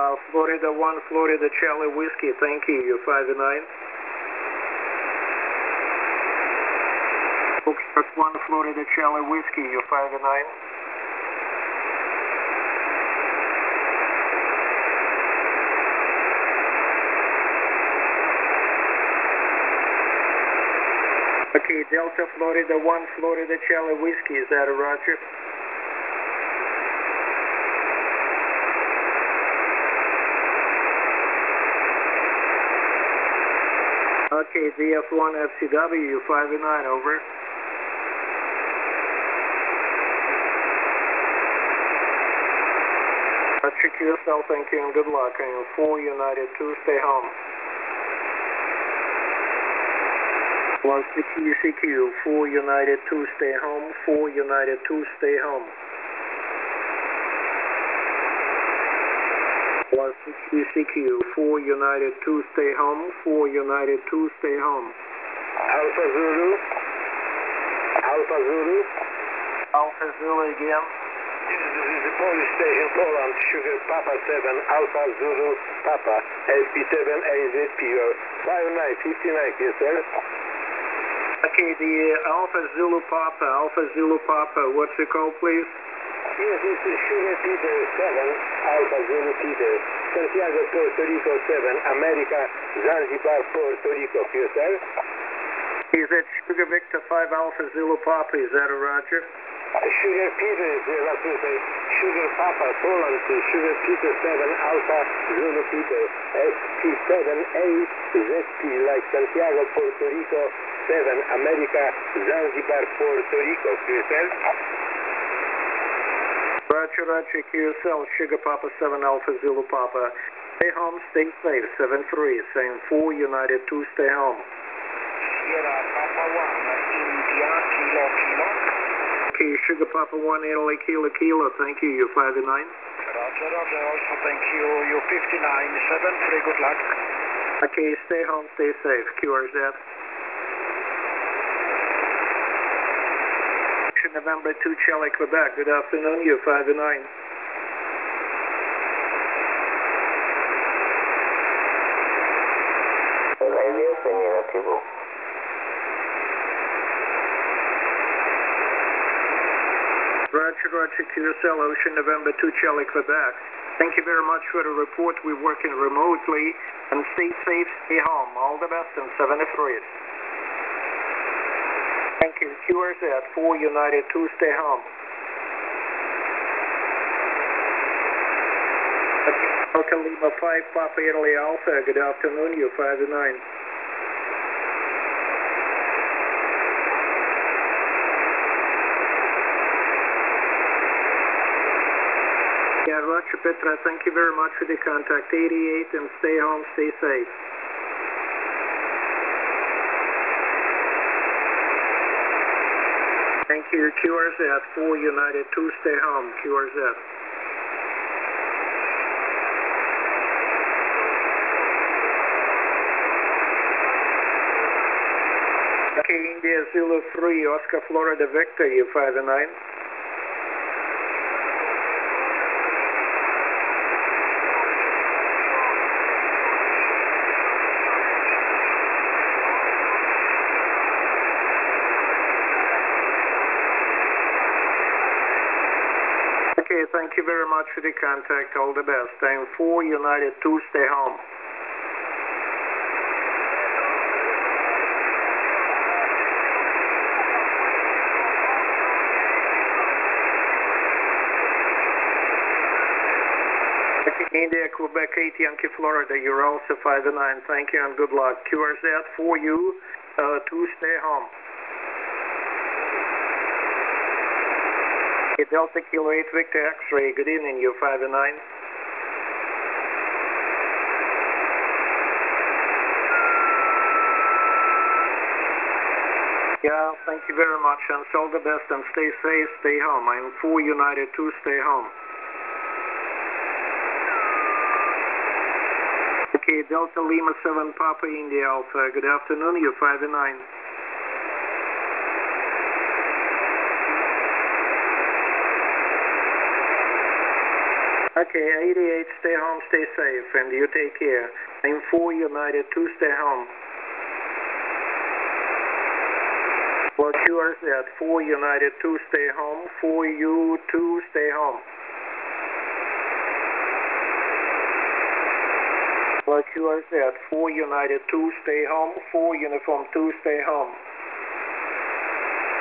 Florida 1, Florida Charlie Whiskey, thank you, you're 5 and 9. Foxtrot 1, Florida Charlie Whiskey, you're 5 and 9. Okay, Delta Florida 1, Florida Charlie Whiskey, is that a roger? Okay, DF1 FCW, 5 and 9, over. Check yourself, thank you, and good luck. And 4 United 2, stay home. Plus CQ, 4 United 2, stay home. 4 United 2, stay home. Plus CQ, 4 United 2, stay home. 4 United 2, stay home. Alpha Zulu. Alpha Zulu. Alpha Zulu again. This is the police station, Poland, Sugar Papa 7, Alpha Zulu Papa, LP7 AZPO, 5959, yes sir. Okay, the Alpha Zulu Papa, what's the call please? Yes, this is Sugar Peter 7, Alpha Zulu Peter, Santiago, Puerto Rico 7, America, Zanzibar, Puerto Rico, yes sir. Is that Sugar Victor 5 Alpha Zulu Papa, is that a roger? Sugar Peter is Sugar Papa, Poland, Sugar Peter 7, Alpha Zulu Peter, SP7A, ZP like Santiago, Puerto Rico 7, America, Zanzibar, Puerto Rico, QSL. Roger, QSL, Sugar Papa 7, Alpha Zulu Papa. Stay home, stay safe, 7-3, saying 4 United 2, stay home. Sierra Papa 1, India, Kilo, Kilo. Okay, Sugar Papa 1, Italy, Kilo, Kilo, thank you, you're 5 and 9. Roger, also thank you, you're 59-7, good luck. Okay, stay home, stay safe, QRZ. November 2, Charlie, Quebec, good afternoon, you're 5 and 9. Roger, QSL, Ocean November 2, Charlie, Quebec. Thank you very much for the report. We're working remotely, and stay safe, stay home. All the best, and 7-3. Thank you. QRZ, 4 United 2, stay home. Alpha Lima 5, Papa Italy Alpha, good afternoon, you're 5 and 9. Yeah, Roger Petra, thank you very much for the contact. 88 and stay home, stay safe. Thank you. QRZ, 4 United 2, stay home. QRZ. Okay, India Zulu 3, Oscar Florida Victor, you 5 and 9. Okay, thank you very much for the contact. All the best. I'm 4 United 2, stay home. India, Quebec 8, Yankee, Florida, you're also 5 and 9. Thank you and good luck. QRZ, 4U, 2, stay home. Delta Kilo 8, Victor X-Ray, good evening, you're 5 and 9. Yeah, thank you very much, and all the best, and stay safe, stay home. I'm 4 United 2, stay home. Okay, Delta Lima 7, Papa India Alpha, good afternoon, you're 5 and 9. Okay, 88, stay home, stay safe, and you take care. I'm 4 United 2, stay home. What you are at 4 United 2, stay home. 4U2, stay home. What you are at 4 United 2, stay home. 4 Uniform 2, stay home.